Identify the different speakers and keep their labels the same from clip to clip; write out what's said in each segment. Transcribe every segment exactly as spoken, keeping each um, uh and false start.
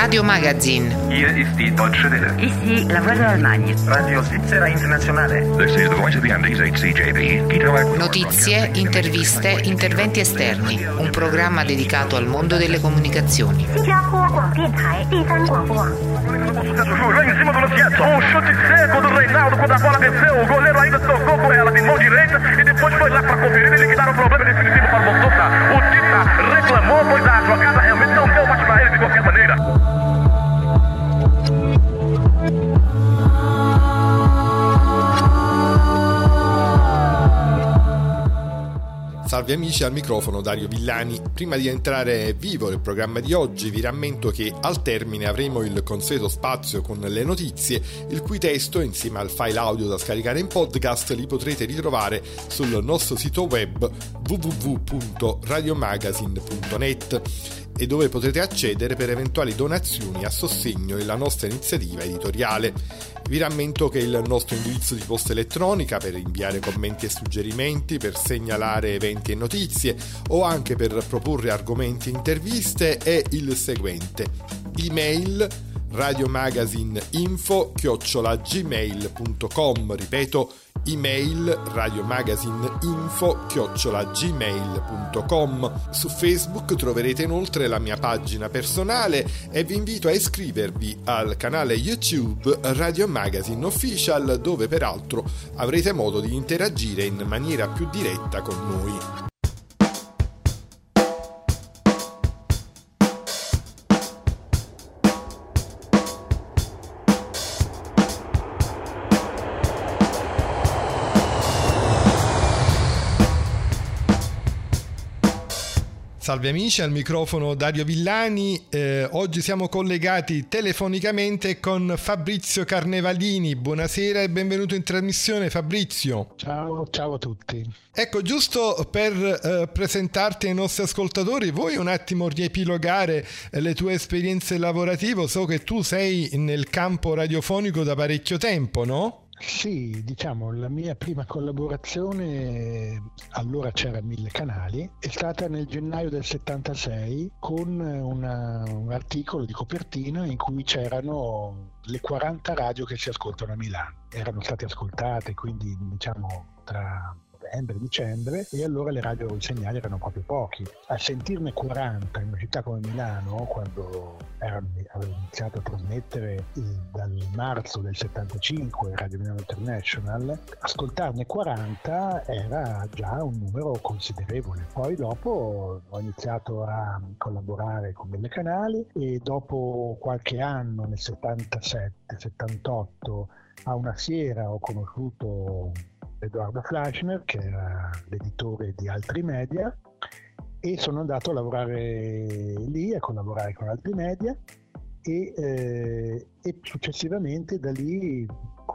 Speaker 1: Radio Magazine.
Speaker 2: Hier ist die Deutsche Welle.
Speaker 3: Ici la voix de l'Allemagne.
Speaker 2: Radio Svizzera Internazionale. This is the voice of the Andes, H C J B.
Speaker 1: Notizie, interviste, interventi esterni. Un programma dedicato al mondo delle comunicazioni.
Speaker 4: Lá em cima do Luciano, um chute seco do Reinaldo quando a bola desceu, o goleiro ainda tocou com ela de mão direita e depois foi lá para conferir e liquidar o problema definitivo para o Montota. O Tita reclamou, pois a jogada realmente não deu mais para ele de qualquer maneira.
Speaker 5: Salve amici, al microfono Dario Villani. Prima di entrare vivo nel programma di oggi vi rammento che al termine avremo il consueto spazio con le notizie, il cui testo insieme al file audio da scaricare in podcast li potrete ritrovare sul nostro sito web w w w punto radiomagazine punto net e dove potrete accedere per eventuali donazioni a sostegno della nostra iniziativa editoriale. Vi rammento che il nostro indirizzo di posta elettronica per inviare commenti e suggerimenti, per segnalare eventi e notizie o anche per proporre argomenti e interviste è il seguente: email radiomagazineinfo chiocciola gmail punto com, ripeto email radiomagazineinfo chiocciola gmail punto com. Su Facebook troverete inoltre la mia pagina personale e vi invito a iscrivervi al canale YouTube Radio Magazine Official, dove peraltro avrete modo di interagire in maniera più diretta con noi. Salve amici, al microfono Dario Villani. Eh, oggi siamo collegati telefonicamente con Fabrizio Carnevalini. Buonasera e benvenuto in trasmissione, Fabrizio.
Speaker 6: Ciao, ciao a tutti.
Speaker 5: Ecco, giusto per eh, presentarti ai nostri ascoltatori, vuoi un attimo riepilogare eh, le tue esperienze lavorative? So che tu sei nel campo radiofonico da parecchio tempo, no?
Speaker 6: Sì, diciamo, la mia prima collaborazione, allora c'era Mille Canali, è stata nel gennaio del settantasei con una, un articolo di copertina in cui c'erano le quaranta radio che si ascoltano a Milano. Erano state ascoltate, quindi diciamo tra novembre e dicembre, e allora le radio i segnali erano proprio pochi. A sentirne quaranta in una città come Milano, quando erano, avevano iniziato a trasmettere eh, dal marzo del settantacinque Radio Milano International, ascoltarne quaranta era già un numero considerevole. Poi dopo ho iniziato a collaborare con Mille Canali e dopo qualche anno, nel settantasette settantotto, a una fiera ho conosciuto Edoardo Fleischner, che era l'editore di Altri Media, e sono andato a lavorare lì, a collaborare con Altri Media e, eh, e successivamente da lì,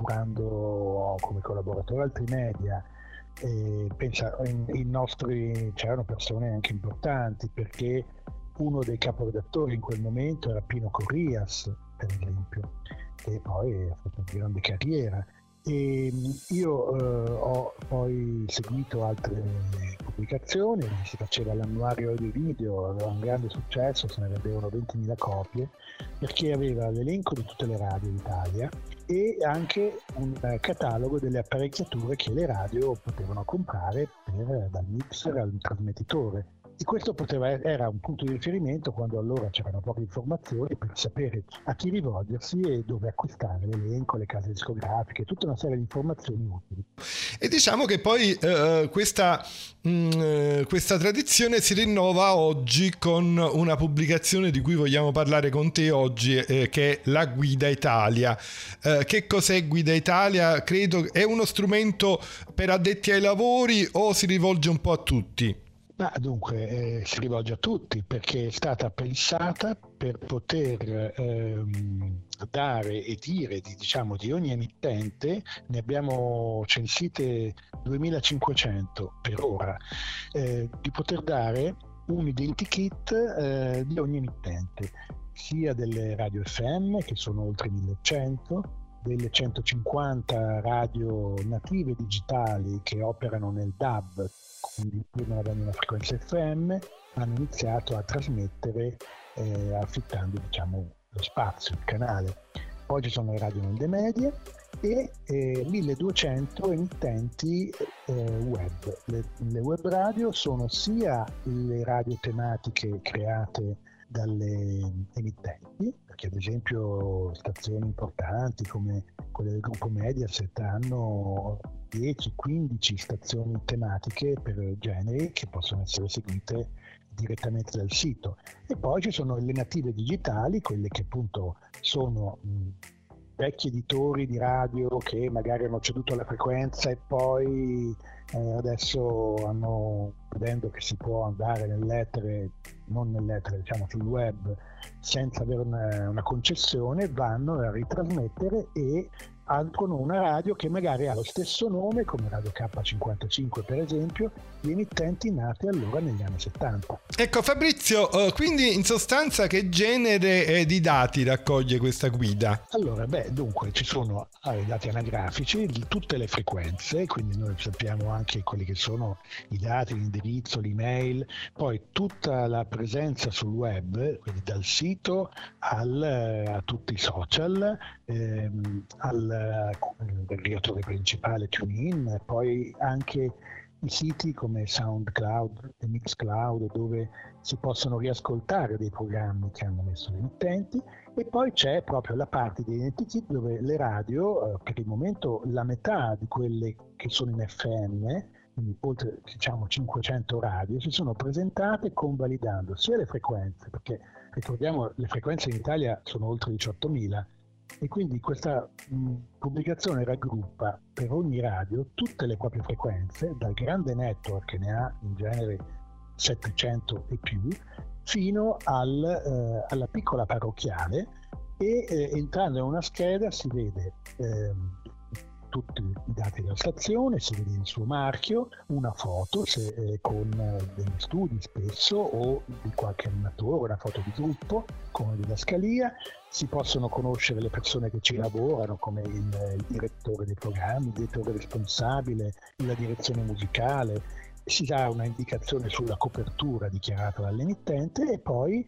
Speaker 6: curando come collaboratore Altri Media, eh, pensa, in, in nostri c'erano persone anche importanti, perché uno dei caporedattori in quel momento era Pino Corrias, per esempio, che poi ha fatto una grande carriera. E io eh, ho poi seguito altre pubblicazioni, si faceva l'annuario audio video, aveva un grande successo, se ne vendevano ventimila copie, perché aveva l'elenco di tutte le radio d'Italia e anche un eh, catalogo delle apparecchiature che le radio potevano comprare per, dal mixer al trasmettitore. E questo poteva, era un punto di riferimento quando allora c'erano poche informazioni per sapere a chi rivolgersi e dove acquistare l'elenco, le case discografiche, tutta una serie di informazioni utili.
Speaker 5: E diciamo che poi eh, questa, mh, questa tradizione si rinnova oggi con una pubblicazione di cui vogliamo parlare con te oggi, eh, che è la Guida Italia. Eh, che cos'è Guida Italia? Credo è uno strumento per addetti ai lavori o si rivolge un po' a tutti?
Speaker 6: Ma dunque eh, si rivolge a tutti, perché è stata pensata per poter ehm, dare e dire di, diciamo, di ogni emittente. Ne abbiamo censite duemilacinquecento per ora, eh, di poter dare un identikit eh, di ogni emittente, sia delle radio F M, che sono oltre millecento, delle centocinquanta radio native digitali che operano nel D A B, quindi non avendo una frequenza F M, hanno iniziato a trasmettere eh, affittando, diciamo, lo spazio, il canale. Poi ci sono le radio onde medie e eh, milleduecento emittenti eh, web. Le, le web radio sono sia le radio tematiche create dalle emittenti, perché ad esempio stazioni importanti come quelle del gruppo Mediaset hanno dieci quindici stazioni tematiche per generi che possono essere seguite direttamente dal sito. E poi ci sono le native digitali, quelle che appunto sono mh, vecchi editori di radio che magari hanno ceduto la frequenza e poi eh, adesso hanno, vedendo che si può andare nell'etere, non nell'etere, diciamo sul web, senza avere una, una concessione, vanno a ritrasmettere e aprono una radio che magari ha lo stesso nome come Radio K cinquantacinque per esempio, di emittenti nati allora negli anni settanta.
Speaker 5: Ecco Fabrizio, quindi in sostanza che genere di dati raccoglie questa guida?
Speaker 6: Allora, beh, dunque ci sono i dati anagrafici di tutte le frequenze, quindi noi sappiamo anche quelli che sono i dati, l'indirizzo, l'email, poi tutta la presenza sul web, quindi dal sito al, a tutti i social, ehm, al aggregatore principale TuneIn, poi anche i siti come SoundCloud e Mixcloud dove si possono riascoltare dei programmi che hanno messo le emittenti, e poi c'è proprio la parte di Identity dove le radio, per il momento la metà di quelle che sono in F M, quindi oltre diciamo cinquecento radio, si sono presentate convalidando sia le frequenze, perché ricordiamo le frequenze in Italia sono oltre diciottomila, e quindi questa mh, pubblicazione raggruppa per ogni radio tutte le proprie frequenze, dal grande network che ne ha in genere settecento e più, fino al, eh, alla piccola parrocchiale, e eh, entrando in una scheda si vede eh, tutti i dati della stazione, si vede il suo marchio, una foto se, eh, con eh, degli studi spesso o di qualche animatore, una foto di gruppo come della Scalia, si possono conoscere le persone che ci lavorano come il, il direttore dei programmi, il direttore responsabile, la direzione musicale, si dà una indicazione sulla copertura dichiarata dall'emittente, e poi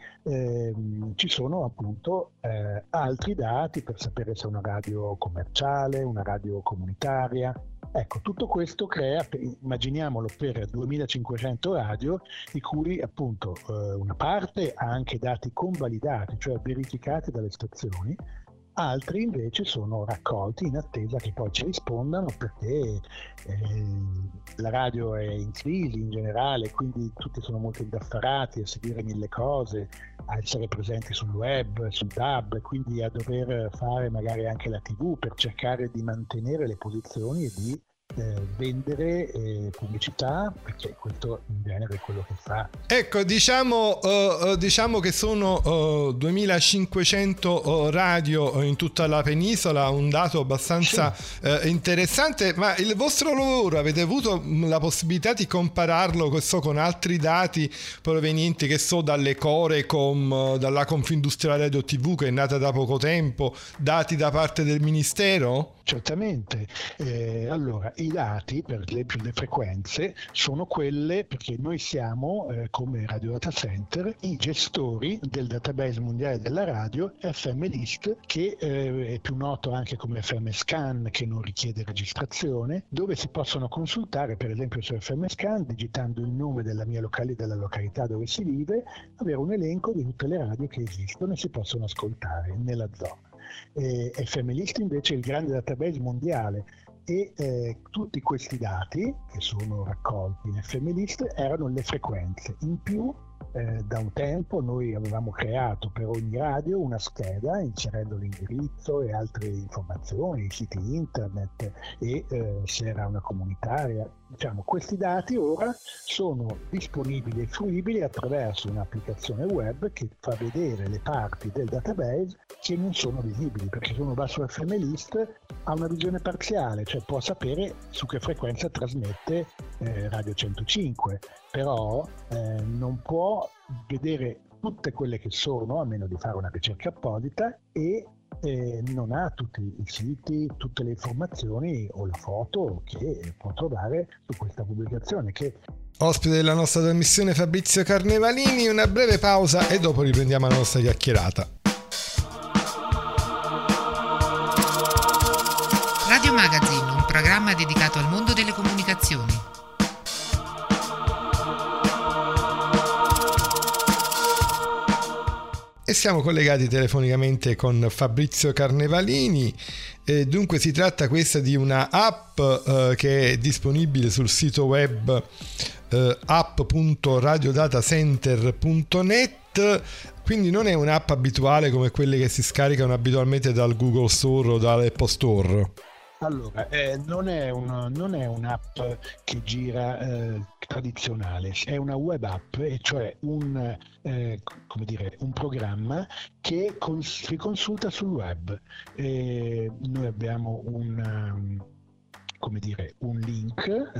Speaker 6: ehm, ci sono appunto eh, altri dati per sapere se è una radio commerciale, una radio comunitaria. Ecco, tutto questo crea, immaginiamolo, per duemilacinquecento radio, di cui appunto eh, una parte ha anche dati convalidati, cioè verificati dalle stazioni, altri invece sono raccolti in attesa che poi ci rispondano, perché eh, la radio è in crisi in generale, quindi tutti sono molto indaffarati a seguire mille cose, a essere presenti sul web, sul D A B, quindi a dover fare magari anche la tivù per cercare di mantenere le posizioni e di Eh, vendere eh, pubblicità, perché questo in genere è quello che fa.
Speaker 5: Ecco, diciamo, uh, diciamo che sono uh, duemilacinquecento uh, radio in tutta la penisola, un dato abbastanza sì. uh, interessante, ma il vostro lavoro avete avuto la possibilità di compararlo questo, con altri dati provenienti, che so, dalle Corecom, uh, dalla Confindustriale Radio tivù che è nata da poco tempo, dati da parte del Ministero?
Speaker 6: Certamente, eh, allora i dati per le, per le frequenze sono quelle, perché noi siamo eh, come Radio Data Center i gestori del database mondiale della radio F M List, che eh, è più noto anche come F M Scan, che non richiede registrazione, dove si possono consultare per esempio su F M Scan, digitando il nome della mia località, della località dove si vive, avere un elenco di tutte le radio che esistono e si possono ascoltare nella zona. Eh, F M List invece è il grande database mondiale, e eh, tutti questi dati che sono raccolti in F M List erano le frequenze. In più eh, da un tempo noi avevamo creato per ogni radio una scheda inserendo l'indirizzo e altre informazioni, i siti internet e eh, se era una comunitaria. Diciamo, questi dati ora sono disponibili e fruibili attraverso un'applicazione web che fa vedere le parti del database che non sono visibili, perché se uno va su F M List ha una visione parziale, cioè può sapere su che frequenza trasmette eh, Radio centocinque, però eh, non può vedere tutte quelle che sono, a meno di fare una ricerca apposita, e eh, non ha tutti i siti, tutte le informazioni o la foto che può trovare su questa pubblicazione. Che
Speaker 5: Ospite della nostra trasmissione Fabrizio Carnevalini, una breve pausa e dopo riprendiamo la nostra chiacchierata.
Speaker 1: programma dedicato al mondo delle comunicazioni.
Speaker 5: E siamo collegati telefonicamente con Fabrizio Carnevalini. Eh, dunque si tratta questa di una app eh, che è disponibile sul sito web eh, app punto radiodatacenter punto net, quindi non è un'app abituale come quelle che si scaricano abitualmente dal Google Store o dall'Apple Store.
Speaker 6: Allora, eh, non, è un, non è un'app che gira eh, tradizionale, è una web app, e cioè un, eh, come dire, un programma che cons- si consulta sul web. Eh, noi abbiamo un, um, come dire, un link eh,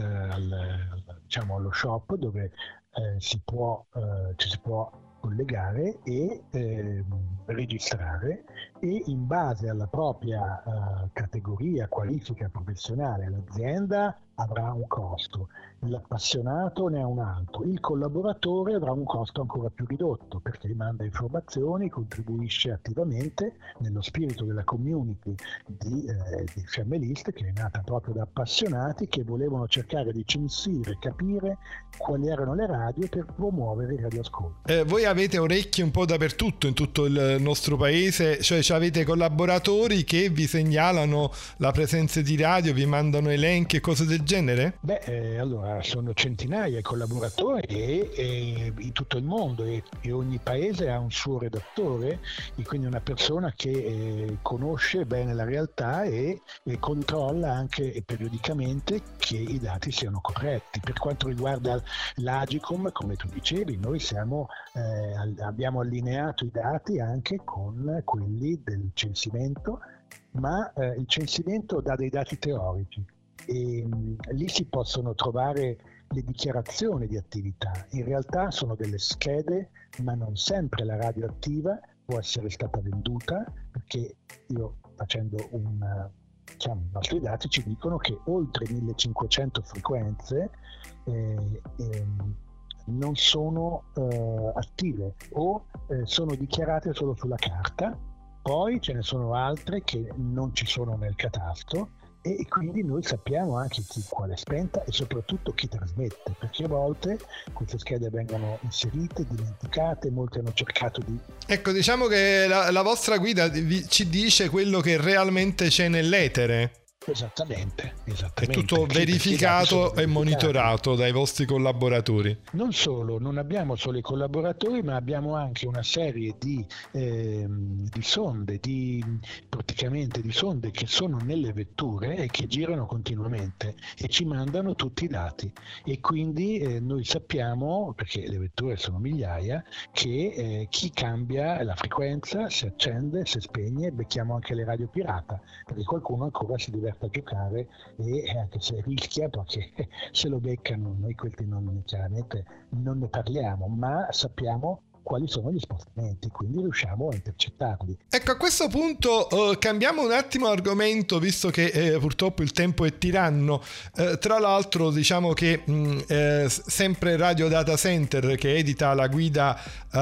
Speaker 6: al, diciamo, allo shop dove eh, si può, eh, ci si può collegare e eh, registrare, e in base alla propria uh, categoria, qualifica professionale, l'azienda avrà un costo, l'appassionato ne ha un altro, il collaboratore avrà un costo ancora più ridotto perché manda informazioni, contribuisce attivamente nello spirito della community di, eh, di Fiammelist, che è nata proprio da appassionati che volevano cercare di censire, capire quali erano le radio per promuovere il radioascolto.
Speaker 5: Eh, voi avete orecchie un po' dappertutto in tutto il nostro paese, cioè avete collaboratori che vi segnalano la presenza di radio, vi mandano elenchi e cose del genere?
Speaker 6: Beh, eh, allora sono centinaia di collaboratori e, e in tutto il mondo, e, e ogni paese ha un suo redattore, e quindi una persona che eh, conosce bene la realtà e, e controlla anche periodicamente che i dati siano corretti. Per quanto riguarda l'Agicom, come tu dicevi, noi siamo, eh, abbiamo allineato i dati anche con quelli del censimento, ma eh, il censimento dà dei dati teorici e mh, lì si possono trovare le dichiarazioni di attività. In realtà sono delle schede, ma non sempre la radio attiva può essere stata venduta, perché io, facendo un, diciamo, i nostri dati ci dicono che oltre millecinquecento frequenze eh, eh, non sono eh, attive o eh, sono dichiarate solo sulla carta. Poi ce ne sono altre che non ci sono nel catasto, e quindi noi sappiamo anche chi quale è spenta e soprattutto chi trasmette, perché a volte queste schede vengono inserite, dimenticate, molti hanno cercato di...
Speaker 5: Ecco, diciamo che la, la vostra guida vi, ci dice quello che realmente c'è nell'etere.
Speaker 6: Esattamente, esattamente.
Speaker 5: È tutto
Speaker 6: Perché
Speaker 5: verificato e monitorato dai vostri collaboratori.
Speaker 6: Non solo, non abbiamo solo i collaboratori, ma abbiamo anche una serie di, eh, di sonde, di, praticamente di sonde che sono nelle vetture e che girano continuamente e ci mandano tutti i dati. E quindi eh, noi sappiamo, perché le vetture sono migliaia, che eh, chi cambia la frequenza, si accende, si spegne, becchiamo anche le radio pirata, perché qualcuno ancora si deve a giocare, e anche se rischia, perché se lo beccano, noi questi non, chiaramente non ne parliamo, ma sappiamo quali sono gli spostamenti, quindi riusciamo a intercettarli.
Speaker 5: Ecco, a questo punto uh, cambiamo un attimo argomento, visto che eh, purtroppo il tempo è tiranno. Uh, tra l'altro diciamo che mh, eh, sempre Radio Data Center, che edita la guida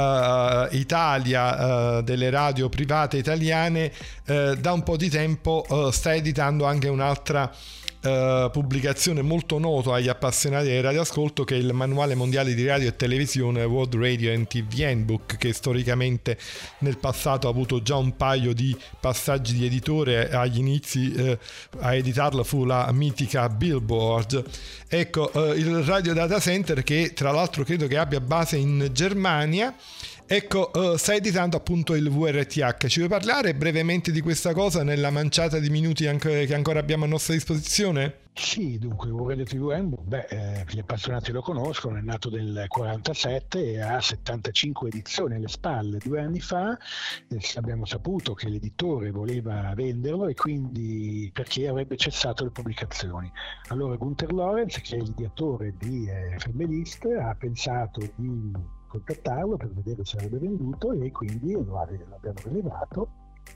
Speaker 5: uh, Italia uh, delle radio private italiane, uh, da un po' di tempo uh, sta editando anche un'altra Uh, pubblicazione molto nota agli appassionati del radioascolto, che è il Manuale Mondiale di Radio e Televisione, World Radio and T V Handbook, che storicamente nel passato ha avuto già un paio di passaggi di editore. Agli inizi uh, a editarlo fu la mitica Billboard. Ecco, uh, il Radio Data Center, che tra l'altro credo che abbia base in Germania, ecco, uh, sta editando appunto il W R T H. Ci vuoi parlare brevemente di questa cosa nella manciata di minuti anche, che ancora abbiamo a nostra disposizione?
Speaker 6: Sì, dunque il W R T V, beh, eh, gli appassionati lo conoscono, è nato nel quarantasette e ha settantacinque edizioni alle spalle. Due anni fa eh, abbiamo saputo che l'editore voleva venderlo, e quindi perché avrebbe cessato le pubblicazioni. Allora Gunther Lorenz, che è l'ideatore di eh, Fiammelist, ha pensato di contattarlo per vedere se avrebbe venduto, e quindi lo abbiamo rilevato,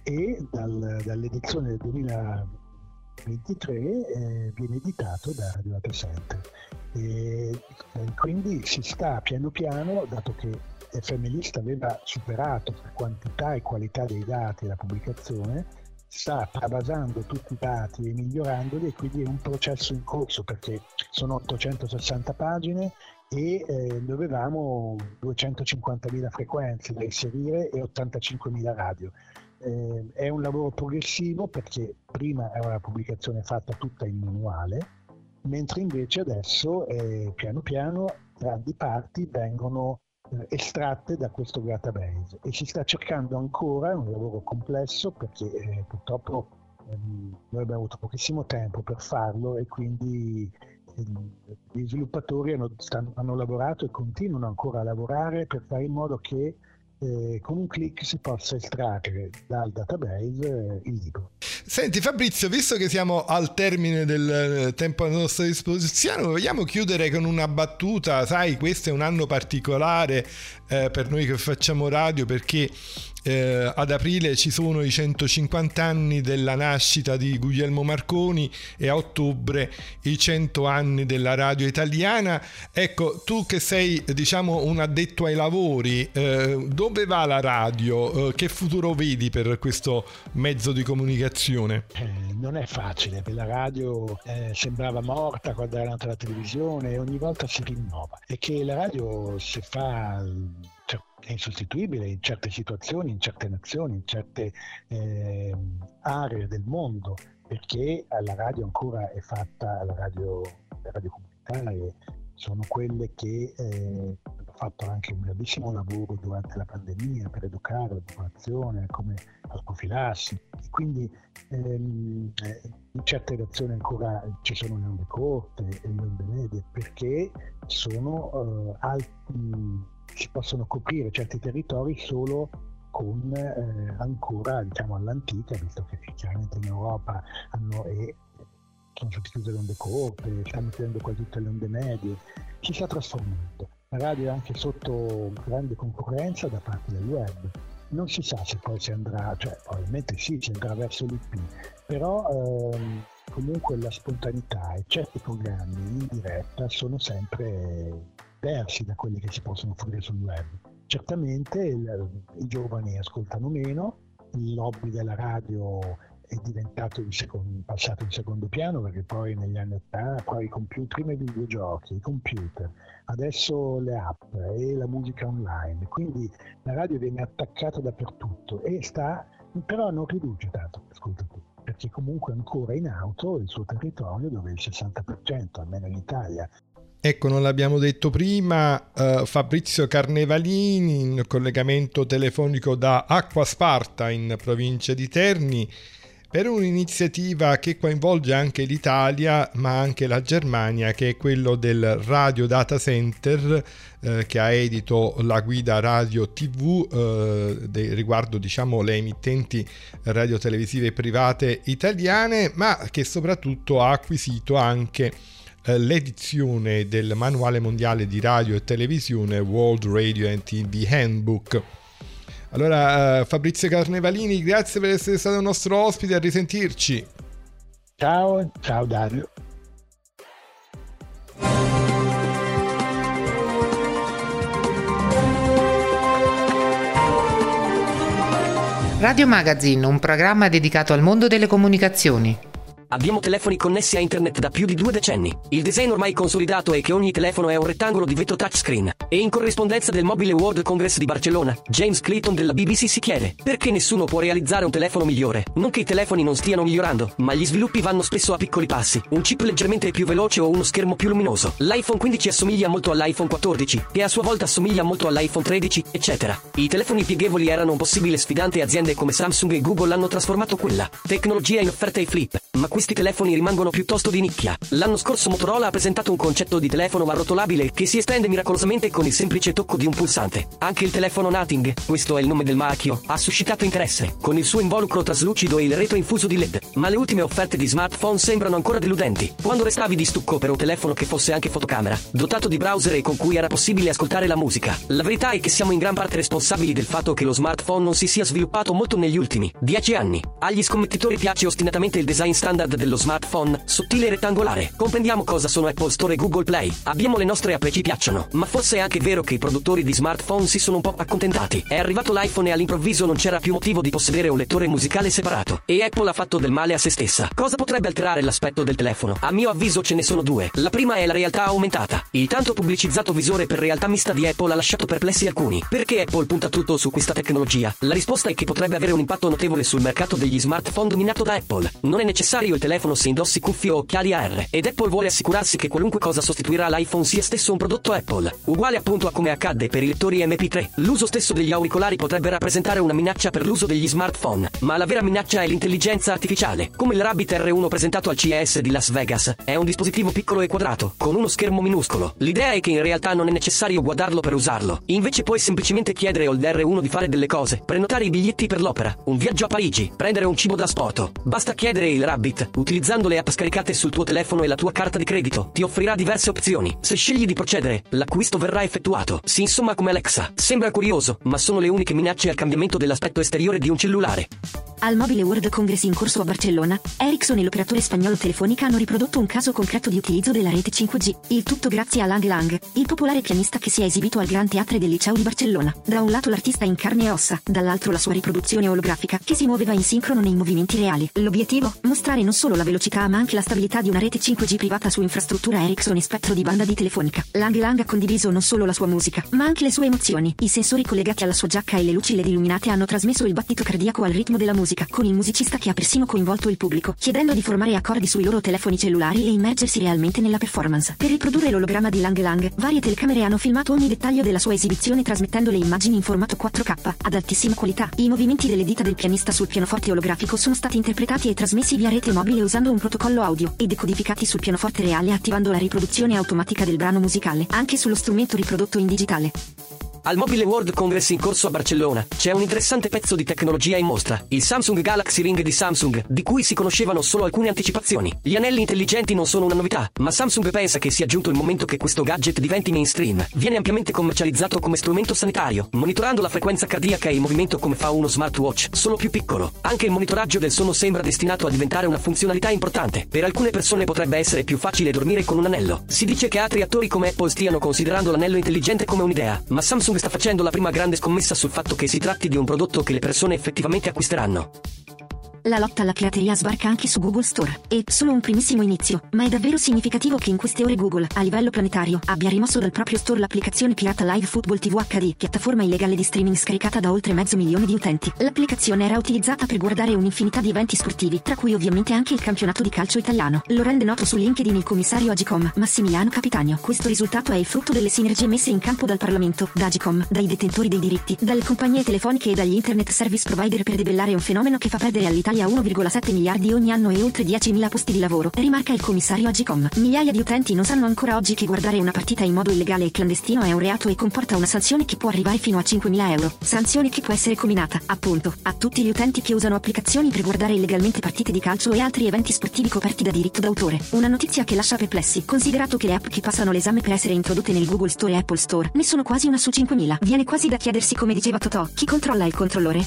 Speaker 6: e dal, dall'edizione del duemilaventitré eh, viene editato da Radio Data Center, e, e quindi si sta piano piano, dato che Fiammelist aveva superato per quantità e qualità dei dati la pubblicazione, sta travasando tutti i dati e migliorandoli, e quindi è un processo in corso, perché sono ottocentosessanta pagine e eh, dovevamo duecentocinquantamila frequenze da inserire e ottantacinquemila radio. Eh, è un lavoro progressivo, perché prima era una pubblicazione fatta tutta in manuale, mentre invece adesso eh, piano piano grandi parti vengono eh, estratte da questo database, e si sta cercando ancora, è un lavoro complesso, perché eh, purtroppo ehm, noi abbiamo avuto pochissimo tempo per farlo, e quindi ehm, gli sviluppatori hanno, stanno, hanno lavorato e continuano ancora a lavorare per fare in modo che Eh, con un click si possa estrarre dal database eh, il libro.
Speaker 5: Senti Fabrizio, visto che siamo al termine del tempo a nostra disposizione, vogliamo chiudere con una battuta? Sai, questo è un anno particolare eh, per noi che facciamo radio, perché eh, ad aprile ci sono i centocinquanta anni della nascita di Guglielmo Marconi e a ottobre i cento anni della radio italiana. Ecco, tu che sei, diciamo, un addetto ai lavori, eh, dove va la radio? Eh, che futuro vedi per questo mezzo di comunicazione?
Speaker 6: Eh, non è facile, per la radio eh, sembrava morta quando era nata la televisione, e ogni volta si rinnova. E che la radio si fa, cioè, è insostituibile in certe situazioni, in certe nazioni, in certe eh, aree del mondo, perché la radio ancora è fatta, la radio, le radio comunitarie sono quelle che eh, hanno fatto anche un grandissimo lavoro durante la pandemia per educare la popolazione come a profilassi, e quindi ehm, in certe redazioni ancora ci sono le onde corte e le onde medie, perché sono eh, alti, si possono coprire certi territori solo con eh, ancora, diciamo, all'antica, visto che chiaramente in Europa hanno e sono state chiuse le onde corte, stanno chiudendo quasi tutte le onde medie, si sta trasformando. La radio è anche sotto grande concorrenza da parte del web. Non si sa se poi si andrà, cioè probabilmente sì, si andrà verso l'I P, però ehm, comunque la spontaneità e certi programmi in diretta sono sempre diversi da quelli che si possono offrire sul web. Certamente il, i giovani ascoltano meno, il lobby della radio è diventato in secondo, passato in secondo piano, perché poi negli anni ottanta poi i computer, prima i videogiochi, i computer, adesso le app e la musica online, quindi la radio viene attaccata dappertutto, e sta, però non riduce tanto l'ascoltatore, perché comunque ancora in auto il suo territorio, dove il sessanta per cento, almeno in Italia.
Speaker 5: Ecco, non l'abbiamo detto prima, uh, Fabrizio Carnevalini in collegamento telefonico da Acquasparta in provincia di Terni, per un'iniziativa che coinvolge anche l'Italia ma anche la Germania, che è quello del Radio Data Center, eh, che ha edito la guida radio tivù eh, de, riguardo, diciamo, le emittenti radiotelevisive private italiane, ma che soprattutto ha acquisito anche eh, l'edizione del Manuale Mondiale di Radio e Televisione World Radio and T V Handbook. Allora, uh, Fabrizio Carnevalini, grazie per essere stato il nostro ospite, a risentirci.
Speaker 6: Ciao, ciao Dario.
Speaker 1: Radio Magazine, un programma dedicato al mondo delle comunicazioni.
Speaker 3: Abbiamo telefoni connessi a internet da più di due decenni. Il design ormai consolidato è che ogni telefono è un rettangolo di vetro touchscreen. E in corrispondenza del Mobile World Congress di Barcellona, James Clayton della B B C si chiede: perché nessuno può realizzare un telefono migliore? Non che i telefoni non stiano migliorando, ma gli sviluppi vanno spesso a piccoli passi. Un chip leggermente più veloce o uno schermo più luminoso. L'iPhone quindici assomiglia molto all'iPhone quattordici, che a sua volta assomiglia molto all'iPhone tredici, eccetera. I telefoni pieghevoli erano un possibile sfidante, e aziende come Samsung e Google hanno trasformato quella tecnologia in offerta ai flip. Ma questi telefoni rimangono piuttosto di nicchia. L'anno scorso Motorola ha presentato un concetto di telefono arrotolabile che si estende miracolosamente con il semplice tocco di un pulsante. Anche il telefono Nothing, questo è il nome del marchio, ha suscitato interesse, con il suo involucro traslucido e il retro infuso di L E D. Ma le ultime offerte di smartphone sembrano ancora deludenti. Quando restavi di stucco per un telefono che fosse anche fotocamera, dotato di browser e con cui era possibile ascoltare la musica. La verità è che siamo in gran parte responsabili del fatto che lo smartphone non si sia sviluppato molto negli ultimi dieci anni. Agli scommettitori piace ostinatamente il design standard standard dello smartphone, sottile e rettangolare. Comprendiamo cosa sono Apple Store e Google Play. Abbiamo le nostre app e ci piacciono. Ma forse è anche vero che i produttori di smartphone si sono un po' accontentati. È arrivato l'iPhone e all'improvviso non c'era più motivo di possedere un lettore musicale separato. E Apple ha fatto del male a se stessa. Cosa potrebbe alterare l'aspetto del telefono? A mio avviso ce ne sono due. La prima è la realtà aumentata. Il tanto pubblicizzato visore per realtà mista di Apple ha lasciato perplessi alcuni. Perché Apple punta tutto su questa tecnologia? La risposta è che potrebbe avere un impatto notevole sul mercato degli smartphone dominato da Apple. Non è necessario il telefono se indossi cuffie o occhiali A R. Ed Apple vuole assicurarsi che qualunque cosa sostituirà l'iPhone sia stesso un prodotto Apple. Uguale appunto a come accadde per i lettori M P tre. L'uso stesso degli auricolari potrebbe rappresentare una minaccia per l'uso degli smartphone. Ma la vera minaccia è l'intelligenza artificiale. Come il Rabbit R uno presentato al C E S di Las Vegas. È un dispositivo piccolo e quadrato, con uno schermo minuscolo. L'idea è che in realtà non è necessario guardarlo per usarlo. Invece puoi semplicemente chiedere al R uno di fare delle cose. Prenotare i biglietti per l'opera, un viaggio a Parigi, prendere un cibo da asporto. Basta chiedere il Rabbit, utilizzando le app scaricate sul tuo telefono e la tua carta di credito. Ti offrirà diverse opzioni. Se scegli di procedere, l'acquisto verrà effettuato. Sì, insomma, come Alexa. Sembra curioso, ma sono le uniche minacce al cambiamento dell'aspetto esteriore di un cellulare.
Speaker 7: Al Mobile World Congress in corso a Barcellona, Ericsson e l'operatore spagnolo Telefonica hanno riprodotto un caso concreto di utilizzo della rete cinque G. Il tutto grazie a Lang Lang, il popolare pianista che si è esibito al Gran Teatre del Liceo di Barcellona. Da un lato l'artista in carne e ossa, dall'altro la sua riproduzione olografica, che si muoveva in sincrono nei movimenti reali. L'obiettivo? Mostrare non solo la velocità ma anche la stabilità di una rete cinque G privata su infrastruttura Ericsson e spettro di banda di Telefonica. Lang Lang ha condiviso non solo la sua musica, ma anche le sue emozioni. I sensori collegati alla sua giacca e le luci L E D illuminate hanno trasmesso il battito cardiaco al ritmo della musica, con il musicista che ha persino coinvolto il pubblico, chiedendo di formare accordi sui loro telefoni cellulari e immergersi realmente nella performance. Per riprodurre l'ologramma di Lang Lang, varie telecamere hanno filmato ogni dettaglio della sua esibizione trasmettendo le immagini in formato quattro K, ad altissima qualità. I movimenti delle dita del pianista sul pianoforte olografico sono stati interpretati e trasmessi via rete mobile usando un protocollo audio, e decodificati sul pianoforte reale attivando la riproduzione automatica del brano musicale, anche sullo strumento riprodotto in digitale.
Speaker 3: Al Mobile World Congress in corso a Barcellona c'è un interessante pezzo di tecnologia in mostra, il Samsung Galaxy Ring di Samsung, di cui si conoscevano solo alcune anticipazioni. Gli anelli intelligenti non sono una novità, ma Samsung pensa che sia giunto il momento che questo gadget diventi mainstream. Viene ampiamente commercializzato come strumento sanitario, monitorando la frequenza cardiaca e il movimento come fa uno smartwatch, solo più piccolo. Anche il monitoraggio del sonno sembra destinato a diventare una funzionalità importante. Per alcune persone potrebbe essere più facile dormire con un anello. Si dice che altri attori come Apple stiano considerando l'anello intelligente come un'idea, ma Samsung sta facendo la prima grande scommessa sul fatto che si tratti di un prodotto che le persone effettivamente acquisteranno.
Speaker 7: La lotta alla pirateria sbarca anche su Google Store. È solo un primissimo inizio, ma è davvero significativo che in queste ore Google, a livello planetario, abbia rimosso dal proprio store l'applicazione pirata Live Football T V H D, piattaforma illegale di streaming scaricata da oltre mezzo milione di utenti. L'applicazione era utilizzata per guardare un'infinità di eventi sportivi, tra cui ovviamente anche il campionato di calcio italiano. Lo rende noto su LinkedIn il commissario Agicom, Massimiliano Capitanio. Questo risultato è il frutto delle sinergie messe in campo dal Parlamento, da Agicom, dai detentori dei diritti, dalle compagnie telefoniche e dagli internet service provider per debellare un fenomeno che fa perdere all'Italia uno virgola sette miliardi ogni anno e oltre diecimila posti di lavoro, rimarca il commissario Agicom. Migliaia di utenti non sanno ancora oggi che guardare una partita in modo illegale e clandestino è un reato e comporta una sanzione che può arrivare fino a cinquemila euro. Sanzione che può essere comminata, appunto, a tutti gli utenti che usano applicazioni per guardare illegalmente partite di calcio e altri eventi sportivi coperti da diritto d'autore. Una notizia che lascia perplessi, considerato che le app che passano l'esame per essere introdotte nel Google Store e Apple Store ne sono quasi una su cinquemila. Viene quasi da chiedersi, come diceva Totò, chi controlla il controllore?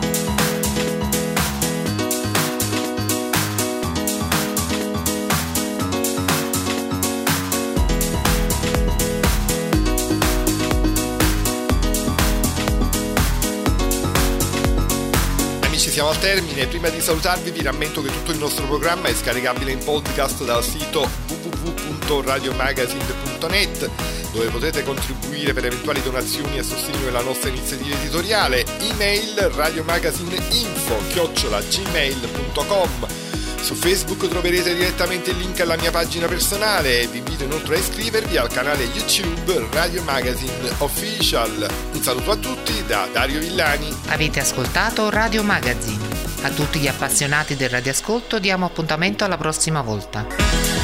Speaker 5: Siamo al termine. Prima di salutarvi vi rammento che tutto il nostro programma è scaricabile in podcast dal sito w w w punto radio magazine punto net, dove potete contribuire per eventuali donazioni a sostegno della nostra iniziativa editoriale. Email radiomagazineinfo chiocciola gmail punto com. Su Facebook troverete direttamente il link alla mia pagina personale e vi invito inoltre a iscrivervi al canale YouTube Radio Magazine Official. Un saluto a tutti da Dario Villani.
Speaker 1: Avete ascoltato Radio Magazine. A tutti gli appassionati del radioascolto diamo appuntamento alla prossima volta.